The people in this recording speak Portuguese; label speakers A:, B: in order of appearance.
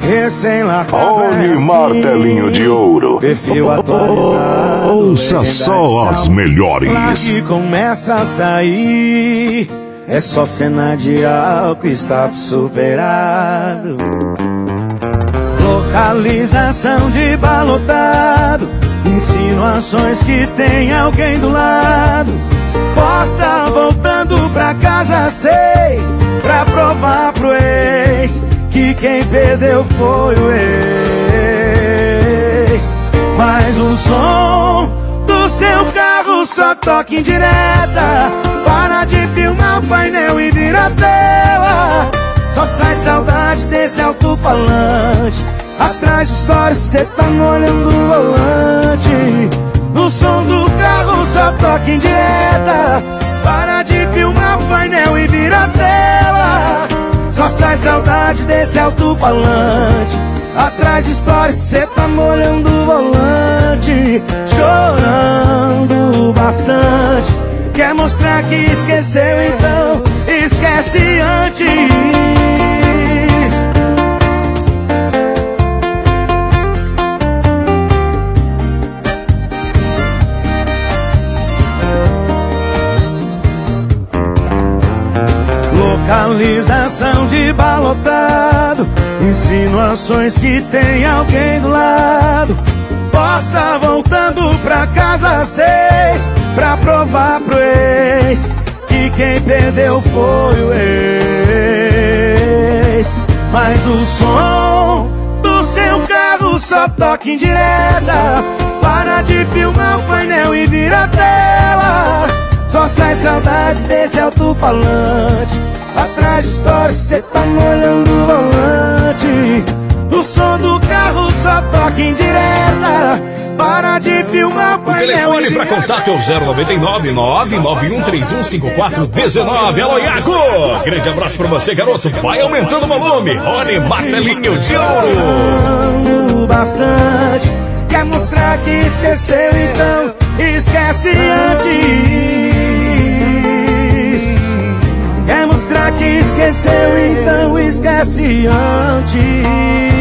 A: Olhe martelinho de ouro.
B: Perfil atualizado.
A: Ouça só as melhores.
B: Lá que começa a sair, é só cena de álcool, status superado. Localização de balotado, insinuações que tem alguém do lado. Posta voltando pra casa às 6, pra provar pro ex que quem perdeu foi o ex. Mas o som do seu carro só toca em direta. Para de filmar o painel e vira a tela. Só sai saudade desse alto-falante. Atrás de história cê tá molhando o volante. O som do carro só toca em direta. Para de filmar o painel e vira a tela. Só sai saudade desse alto-falante. Atrás de história cê tá molhando o volante. Chorando bastante. Quer mostrar que esqueceu, então esquece antes. Localização de balotado, insinuações que tem alguém do lado. Posta voltando pra casa às 6, pra provar pro ex que quem perdeu foi o ex. Mas o som do seu carro só toca em direta. Para de filmar o painel e vira a tela. Só sai saudade desse alto-falante. Atrás de história cê tá molhando o volante. O som do carro só toca em direta. Para de filmar o painel.
C: O telefone pra contato é o 099-991315419. Alô, Iago! Grande abraço pra você, garoto. Vai aumentando o volume. Olha, martelinho de ouro.
B: Bastante. Quer mostrar que esqueceu, então esquece antes. Quer mostrar que esqueceu, então esquece antes.